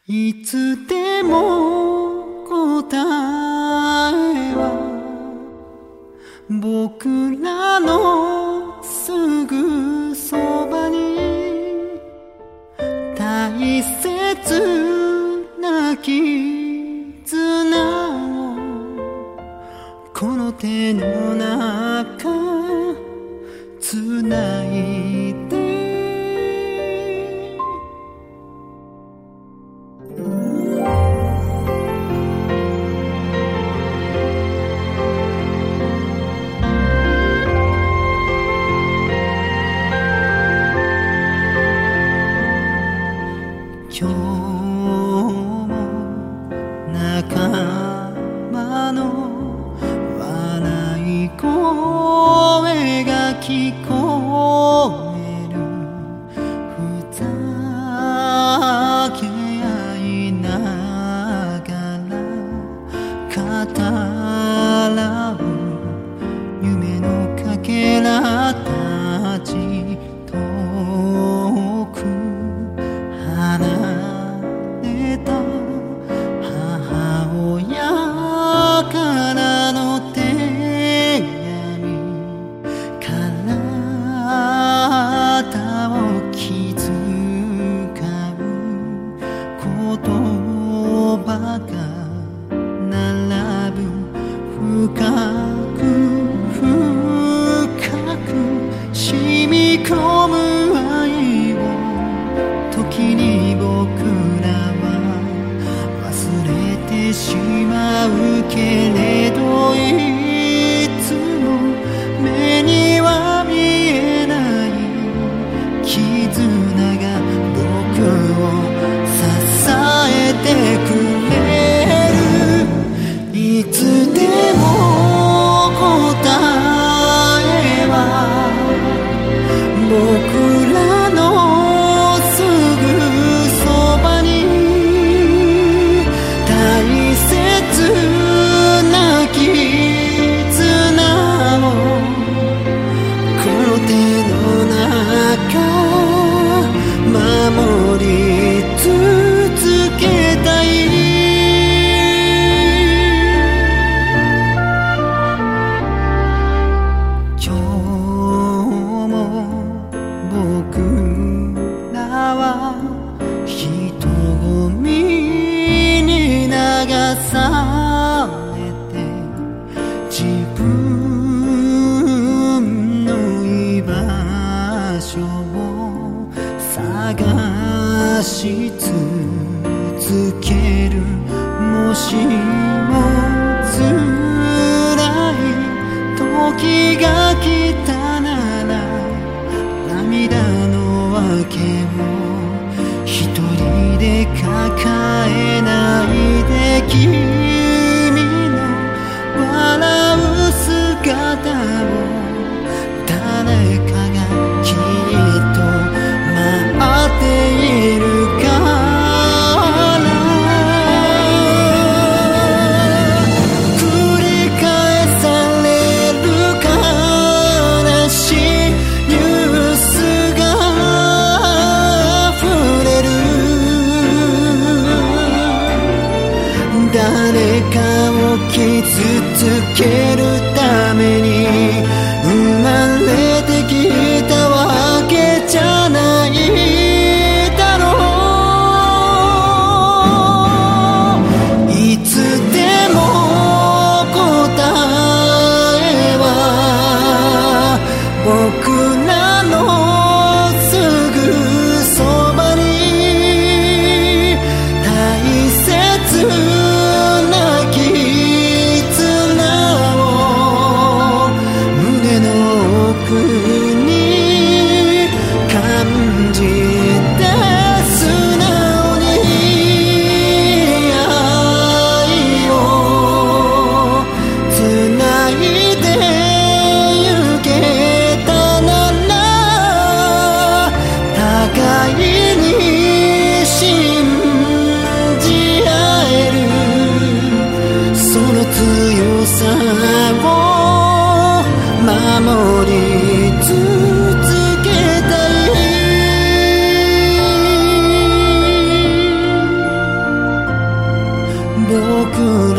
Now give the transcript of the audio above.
いつでも答えは僕らのすぐそばに大切な絆をこの手の中つないで今日も仲間の笑い声が聞こえるふざけ合いながら語らう夢のかけらたち遠く離れた母親からの手紙体を気遣う言葉が並ぶ深く深く染み込む愛を時に僕らは忘れてしまうけれどいつも目には見えない絆が僕を支えてくれるいつでも答えは僕らの守り続けたい今日も僕らは人混みに流されて自分の居場所を探し続けるもしも辛い時が来たなら涙の訳を一人で抱えないで君の笑う姿を誰かがきっと待っているから繰り返される悲しいニュースが溢れる誰かを傷つけるために生まれてきたわけじゃないだろういつでも答えは僕らのすぐそばに大切な絆を胸の奥僕